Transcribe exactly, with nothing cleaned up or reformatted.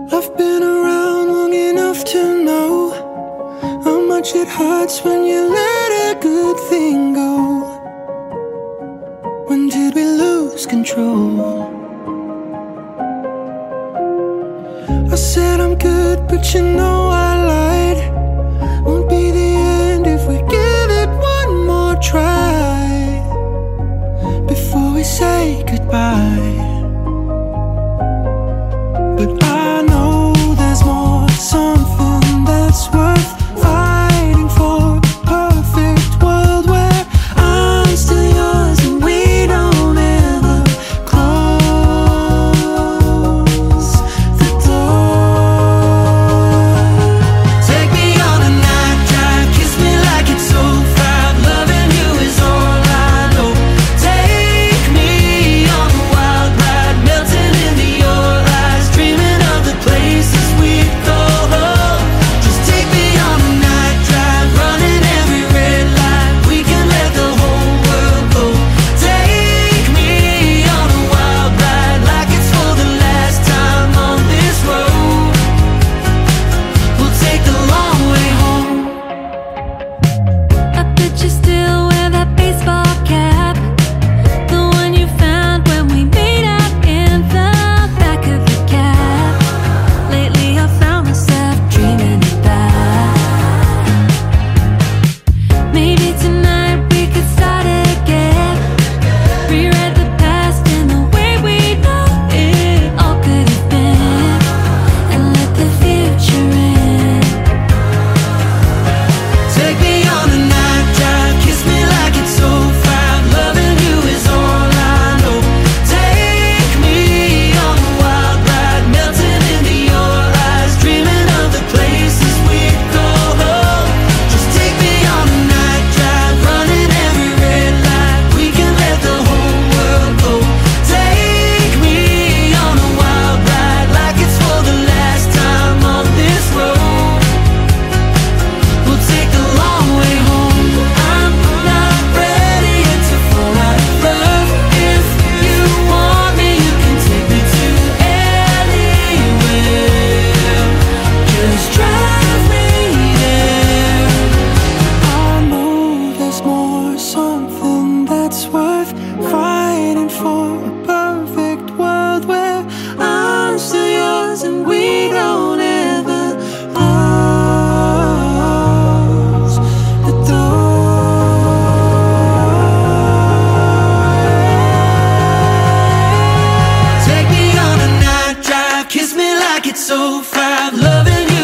I've been around long enough to know how much it hurts when you let a good thing go. When did we lose control? I said I'm good, but you know I lied. Won't be the end if we give it one more try before we say goodbye. But I know there's more, something that's worth fighting for. A perfect world where I'm still yours and we don't ever close the door. Take me on a night drive, kiss me like it's so far. Loving you is all I know. Take me on a wild ride, melting into your eyes, dreaming of the places we'd go. Just take me on a night drive, running every red light. We can let the whole world go. Take me on a wild ride, like it's for the last time on this road. We'll take the long way home. I bet you still wear that baseball cap, the one you found when we made out in the back of the cab. Lately I found myself dreaming it back. Maybe tonight we could start again, rewrite the past in the way we know it all could have been, and let the future in. Take me on a night drive, kiss me like it's so far. Loving you is all I know. Take me on a wild ride, melting into your eyes, dreaming of the places we'd go. Just take me on a night drive, running every red light. We can let the whole world go. Take me on a wild ride, like it's for the last time on this road. We'll take the long way home. I'm not ready yet to fall out of love. If you want me, you can take me to anywhere. Just drive me there. I know there's more, something that's worth fighting for. A perfect world where I'm still yours and we don't ever close the door. Take me on a night drive, kiss me like it's so far. Loving you